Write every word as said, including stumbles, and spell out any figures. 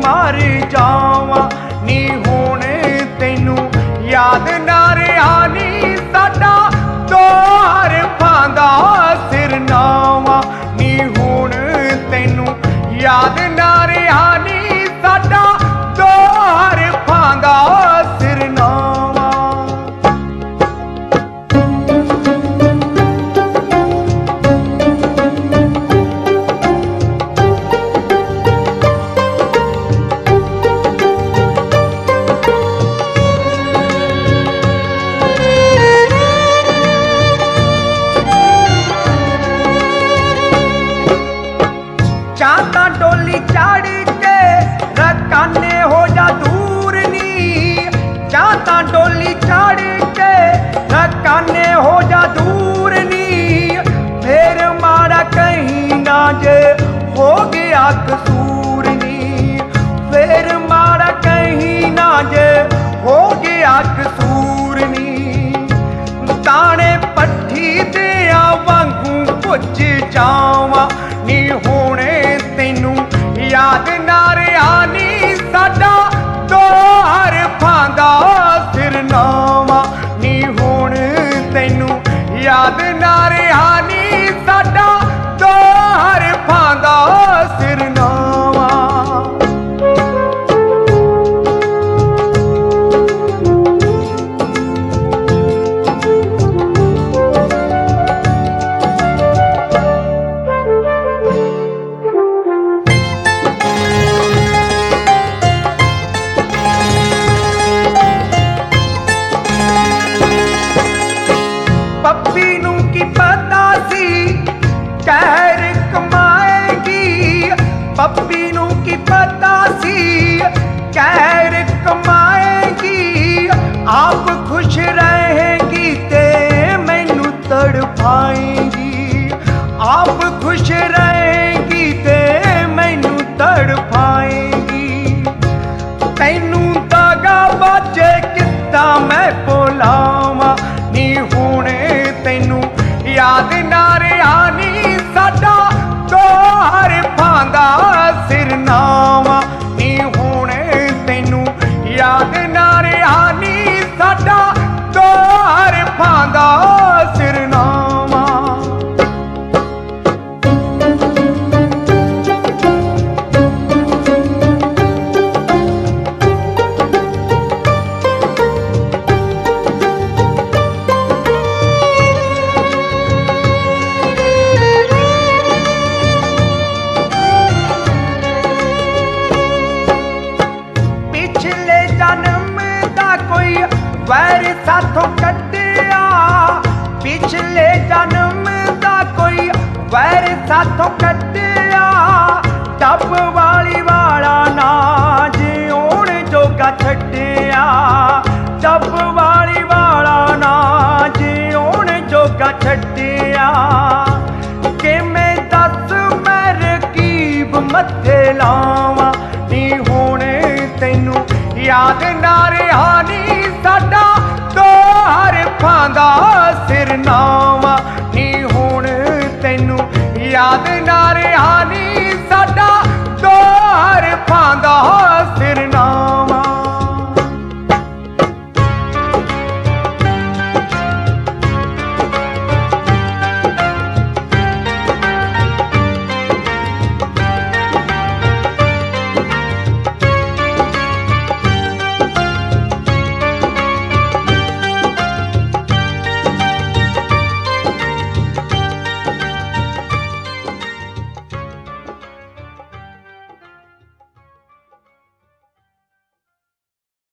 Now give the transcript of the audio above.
मर जावां नी हुण तैनू याद ना रहा नी साडा दो हरफां दा सिरनावा नी हुण तैनू याद ना रहा नी साडा दो हरफां दा सिरनावा। चांदा डोली चढ़ के रकाने हो जा दूर नी, चांदा डोली चढ़ के रकाने हो जा दूर नी, फिर मारा कहीं ना जे हो गया कसूर नी, फिर मारा कहीं ना जे हो गया कसूर नी। ताने पट्ठी दे वांगू भुज जावां नी हुणे तैनू याद ना रहा नी साडा दो हरफां दा सिरनावा नी हुण तैनू याद ना रहा नी साडा दो हरफां दा सिरनावा। पप्पी नू की पता सी कहर कमाएगी, पप्पी नू की पता सी कहर कमाएगी, आप खुश रहेगी ते मैनू तड़पाएगी, आप खुश रहेगी ते मैनू तड़पाएगी। तैनू दागा बाजे किता मैं बोलावां नी हुणे तैनू याद ना रहा नी साडा दो हरफां दा सिरनावा नी हुणे तैनू याद ना रहा नी साडा दो हरफां दा सिरनावा। पिछले जन्म दा कोई वैर साथों कटिया, पिछले जन्म दा कोई वैर साथों कटिया, टप वाली वाला ना जिउण जोगा छड्डिया, टप वाली वाला ना जिउण जोगा छड्डिया। किवें दस मैं रकीब मत्थे लावां नी हुणे तैनू याद ना रहा नी साडा दो हरफां दा सिरनावा नी हुण तैनू याद ना रहा नी साडा दो हरफां दा